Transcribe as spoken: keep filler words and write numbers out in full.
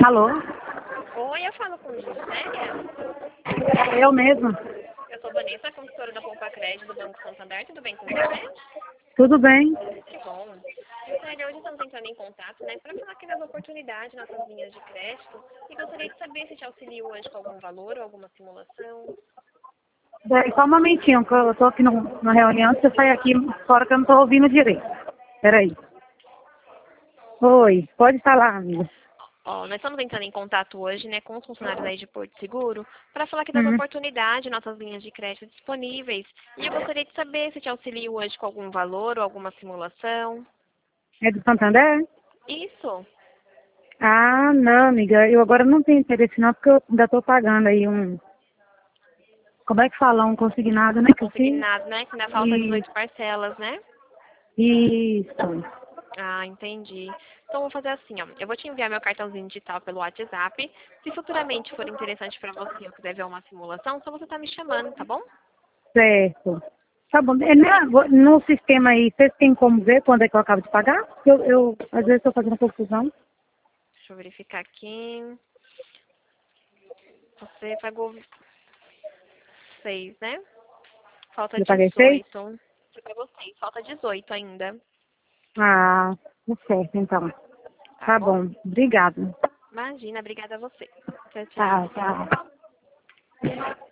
Alô? Oi, eu falo com Gisélia. Eu mesma. Eu sou Vanessa, consultora da Poupa Crédito do Banco Santander. Tudo bem com você? Tudo bem? Que bom. Gisélia, hoje estamos entrando em contato, né, para falar aqui das oportunidades nas nossas linhas de crédito. E gostaria de saber se te auxilio hoje com algum valor ou alguma simulação. Peraí, só um momentinho, que eu tô aqui no, numa reunião, você sai aqui fora que eu não tô ouvindo direito. Peraí. Oi, pode falar, amiga. Ó, nós estamos entrando em contato hoje, né, com os funcionários aí de Porto Seguro, para falar aqui das Uhum. oportunidades, nossas linhas de crédito disponíveis. E eu gostaria de saber se te auxilio hoje com algum valor ou alguma simulação. É do Santander? Isso. Ah, não, amiga, eu agora não tenho interesse não, porque eu ainda tô pagando aí um... Como é que fala? Um consignado, né, que eu fiz? Consignado, né? Que ainda falta E... dezoito parcelas, né? Isso. Ah, entendi. Então, vou fazer assim, ó. Eu vou te enviar meu cartãozinho digital pelo WhatsApp. Se futuramente for interessante para você ou quiser ver uma simulação, só você tá me chamando, tá bom? Certo. Tá bom. É, né, no sistema aí, vocês têm como ver quando é que eu acabo de pagar? Eu, eu às vezes, estou fazendo confusão. Deixa eu verificar aqui. Você pagou seis, né? Falta Eu paguei seis? dezoito. Você pagou seis, falta dezoito ainda. Ah, tá certo, então. Tá Tá bom? bom. Obrigada. Imagina, obrigada a você. Tchau, Tá, tchau. tá.